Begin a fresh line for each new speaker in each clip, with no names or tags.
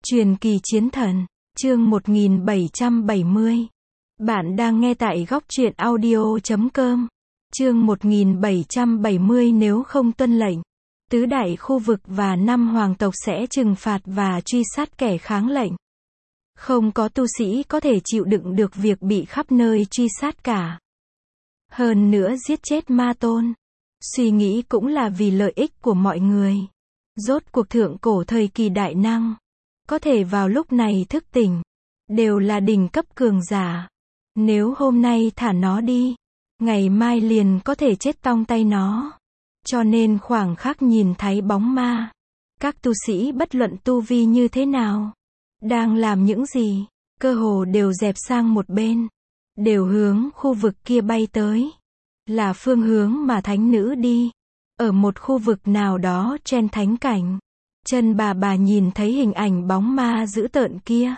Truyền kỳ chiến thần, chương 1770. Bạn đang nghe tại góc truyện audio.com. Chương 1770. Nếu không tuân lệnh, tứ đại khu vực và 5 hoàng tộc sẽ trừng phạt và truy sát kẻ kháng lệnh. Không có tu sĩ có thể chịu đựng được việc bị khắp nơi truy sát cả. Hơn nữa giết chết ma tôn. Suy nghĩ cũng là vì lợi ích của mọi người. Rốt cuộc thượng cổ thời kỳ đại năng, có thể vào lúc này thức tỉnh, đều là đỉnh cấp cường giả. Nếu hôm nay thả nó đi, ngày mai liền có thể chết trong tay nó. Cho nên khoảng khắc nhìn thấy bóng ma, các tu sĩ bất luận tu vi như thế nào, đang làm những gì, cơ hồ đều dẹp sang một bên, đều hướng khu vực kia bay tới. Là phương hướng mà thánh nữ đi. Ở một khu vực nào đó trên thánh cảnh, chân bà nhìn thấy hình ảnh bóng ma dữ tợn kia.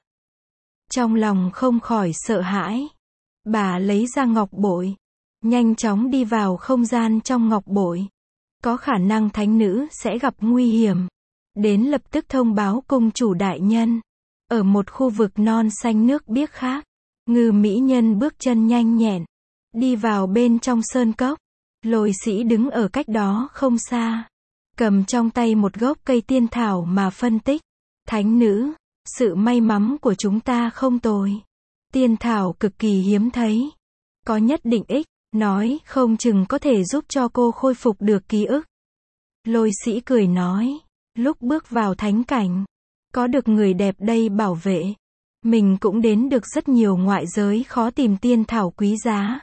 Trong lòng không khỏi sợ hãi. Bà lấy ra ngọc bội, nhanh chóng đi vào không gian trong ngọc bội. Có khả năng thánh nữ sẽ gặp nguy hiểm. Đến lập tức thông báo cung chủ đại nhân. Ở một khu vực non xanh nước biếc khác, Ngư mỹ nhân bước chân nhanh nhẹn, đi vào bên trong sơn cốc. Lôi sĩ đứng ở cách đó không xa, cầm trong tay một gốc cây tiên thảo mà phân tích. Thánh nữ, sự may mắn của chúng ta không tồi. Tiên thảo cực kỳ hiếm thấy, có nhất định ích, nói không chừng có thể giúp cho cô khôi phục được ký ức. Lôi sĩ cười nói, lúc bước vào thánh cảnh, có được người đẹp đây bảo vệ, mình cũng đến được rất nhiều ngoại giới khó tìm tiên thảo quý giá.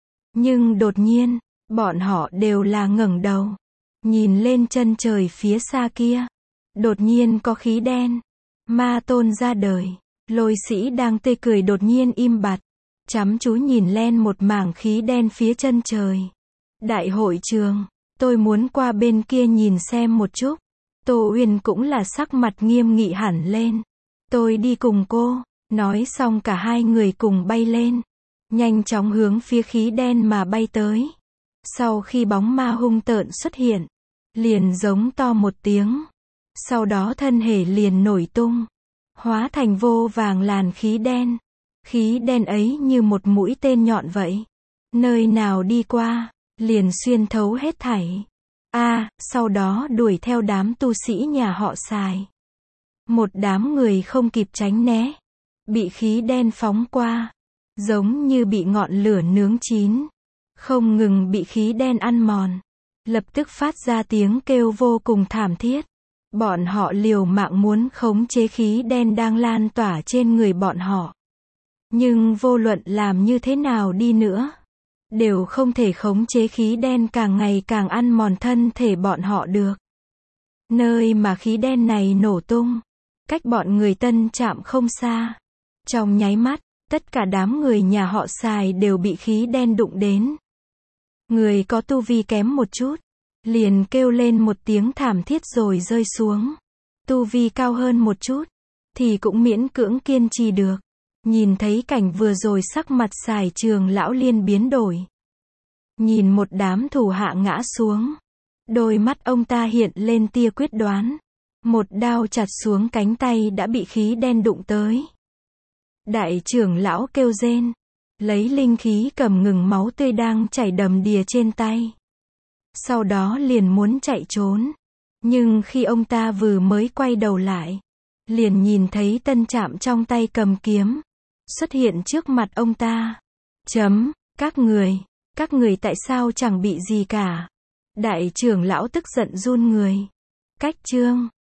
Nhưng đột nhiên, bọn họ đều là ngẩng đầu, nhìn lên chân trời phía xa kia. Đột nhiên có khí đen, ma tôn ra đời. Lôi sĩ đang tươi cười đột nhiên im bặt, chăm chú nhìn lên một mảng khí đen phía chân trời. Đại hội trường, tôi muốn qua bên kia nhìn xem một chút. Tô Uyên cũng là sắc mặt nghiêm nghị hẳn lên. Tôi đi cùng cô. Nói xong cả hai người cùng bay lên, nhanh chóng hướng phía khí đen mà bay tới. Sau khi bóng ma hung tợn xuất hiện, liền giống to một tiếng. Sau đó thân thể liền nổi tung, hóa thành vô vàng làn khí đen. Khí đen ấy như một mũi tên nhọn vậy. Nơi nào đi qua, liền xuyên thấu hết thảy. Sau đó đuổi theo đám tu sĩ nhà họ Sài. Một đám người không kịp tránh né, bị khí đen phóng qua, giống như bị ngọn lửa nướng chín, không ngừng bị khí đen ăn mòn, lập tức phát ra tiếng kêu vô cùng thảm thiết. Bọn họ liều mạng muốn khống chế khí đen đang lan tỏa trên người bọn họ. Nhưng vô luận làm như thế nào đi nữa, đều không thể khống chế khí đen càng ngày càng ăn mòn thân thể bọn họ được. Nơi mà khí đen này nổ tung, cách bọn người Tân Trạm không xa. Trong nháy mắt, tất cả đám người nhà họ Sài đều bị khí đen đụng đến. Người có tu vi kém một chút, liền kêu lên một tiếng thảm thiết rồi rơi xuống. Tu vi cao hơn một chút, thì cũng miễn cưỡng kiên trì được. Nhìn thấy cảnh vừa rồi sắc mặt Sài Trường lão liên biến đổi. Nhìn một đám thủ hạ ngã xuống, đôi mắt ông ta hiện lên tia quyết đoán. Một đao chặt xuống cánh tay đã bị khí đen đụng tới. Đại trưởng lão kêu rên, lấy linh khí cầm ngừng máu tươi đang chảy đầm đìa trên tay. Sau đó liền muốn chạy trốn. Nhưng khi ông ta vừa mới quay đầu lại, liền nhìn thấy Tân Trạm trong tay cầm kiếm, xuất hiện trước mặt ông ta. Các người tại sao chẳng bị gì cả? Đại trưởng lão tức giận run người. Cách chương